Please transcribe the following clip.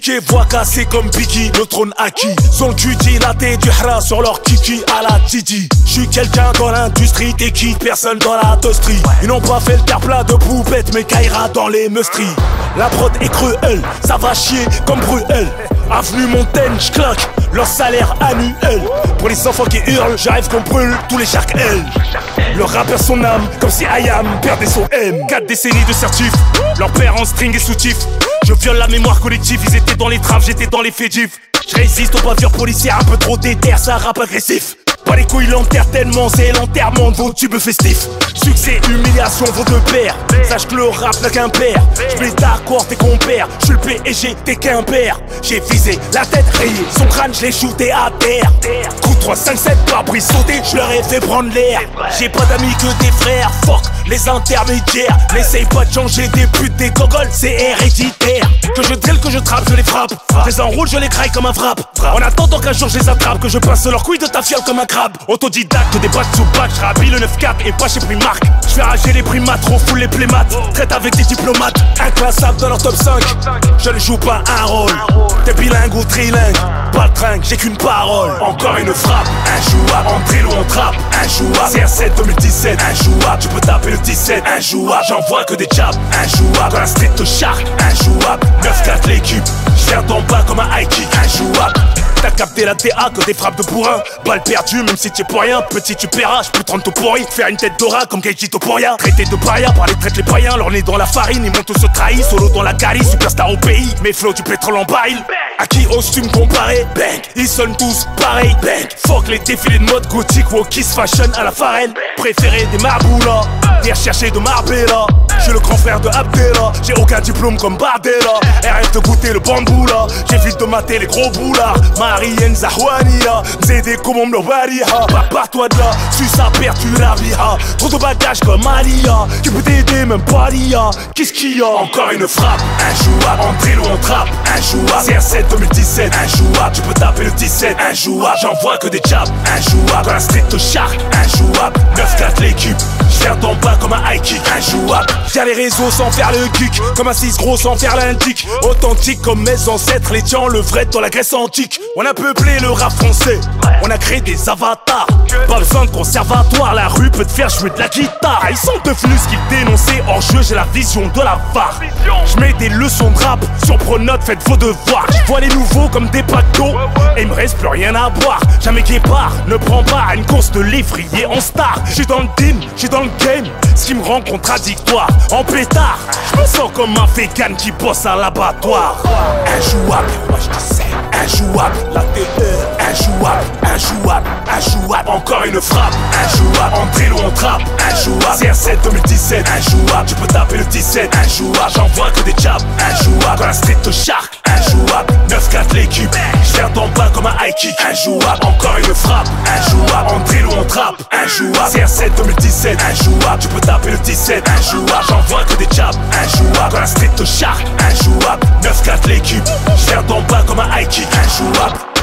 niqué, voix cassée comme Biggie, le trône acquis. Sont le cul dilaté du hra sur leur kiki à la Didi. J'suis quelqu'un dans l'industrie, t'es qui? Personne dans la toasterie. Ils n'ont pas fait le terre plat de poupette, mais Kaira dans les meustries. La prod est cruelle, ça va chier comme Bruel. Avenue Montaigne, j'claque leur salaire annuel. Pour les enfants qui hurlent, j'arrive qu'on brûle tous les sharks L. Le rappeur son âme, comme si IAM perdait son M. 4 décennies de certif, leur père en string et soutif. Je viole la mémoire collective, ils étaient dans les traves, j'étais dans les fédifs. Je résiste aux bavures policières, un peu trop déter, ça rap agressif. Pas les couilles l'enterre tellement, c'est l'enterrement de vos tubes festifs. Succès, humiliation, vos deux pères. Sache que le rap n'a qu'un père. J'mets d'accord tes compères. J'suis le PSG, t'es qu'un père. J'ai visé la tête rayée, son crâne j'l'ai shooté à terre. Coup 3, 5, 7, pare-brise sauté, j'leur ai fait prendre l'air. J'ai pas d'amis que des frères, fuck les intermédiaires. N'essaye pas de changer des putes, des gogoles, c'est héréditaire. Que je drill, que je trappe, je les frappe. Je les enroule, je les graille comme un frappe. En attendant qu'un jour je les attrape, que je passe leur couille de ta fiole comme un crabe. Autodidacte, des bacs sous bac, j'rhabille le 9-4 et pas chez Primark. J'fais rager les primates, refoule les plémates. Traite avec des diplomates, inclassable dans leur top 5. Je ne joue pas un rôle, t'es bilingue ou trilingue. Pas le tringue, j'ai qu'une parole. Encore une frappe, injouable. En drill ou en trappe, injouable. CR7 2017, injouable. Tu peux taper le 17, injouable. J'envoie que des jabs, injouable. Dans la street de shark, injouable. 9-4 l'équipe, j'viens d'en bas comme un high kick, injouable. T'as capté la TA que des frappes de bourrin. Balle perdue même si t'es pour rien. Petit tu paieras, j'peux te rendre ton pourri. Faire une tête d'aura comme Keiji Toporia. Traité de paria par les traites les païens. Leur nez dans la farine, ils montent se trahir. Solo dans la cali, superstar au pays. Mes flots du pétrole en baril. À qui oses-tu me comparer? Bang, ils sonnent tous pareil. Bang, fuck les défilés de mode gothique. Wokis fashion à la farine. Préféré des marboulas, viens chercher de Marbella. J'suis le grand frère de Abdella. J'ai aucun diplôme comme Bardella. Elle rêve de goûter le bambou là. J'évite de mater les gros boulards. Marienne Zahwania, Zédé comme on me Barre-toi de là, suis sa perte, tu la viha. Trop de bagages comme Alia, qui peut t'aider même pas l'IA. Qu'est-ce qu'il y a? Encore une frappe, injouable. En drill ou en trappe, injouable. CR7 2017, injouable. Tu peux taper le 17, injouable. J'envoie que des jabs, injouable. Dans la street de shark, injouable. 9-4 l'équipe, j'viens d'en bas comme un high kick, injouable. J'viens les réseaux sans faire le kick, comme un 6 gros sans faire l'indique. Authentique comme mes ancêtres, les tiens le vrai dans la Grèce antique. On a peuplé le rap français, on a créé des avatars. Pas besoin de conservatoire, la rue peut te faire jouer de la guitare. Ils sont devenus ce qu'ils dénonçaient, hors jeu j'ai la vision de la VAR. J'mets des leçons de rap, sur Pronote faites vos devoirs. J'vois les nouveaux comme des packs d'eau, et il me reste plus rien à boire. Jamais guépard, ne prends pas à une course de lévrier en star. J'suis dans le team, j'suis dans le game, ce qui me rend contradictoire. En pétard, j'me sens comme un vegan qui bosse à l'abattoir. Injouable, moi je sais, injouable. La terreur, injouable, injouable, injouable. Encore une frappe, injouable. En drill ou en trappe, injouable. CR7 2017, injouable. Tu peux taper le 17, injouable. J'envoie que des jabs, injouable. Dans la street de shark, injouable. 9-4 l'équipe, j'viens d'en bas comme un high kick, injouable. Encore une frappe, injouable. En drill ou en trappe, injouable. CR7 2017, injouable. Tu peux taper le 17, injouable. J'envoie que des jabs, injouable. Dans la street de shark, injouable. 9-4 l'équipe, j'viens d'en bas comme un high kick, injouable.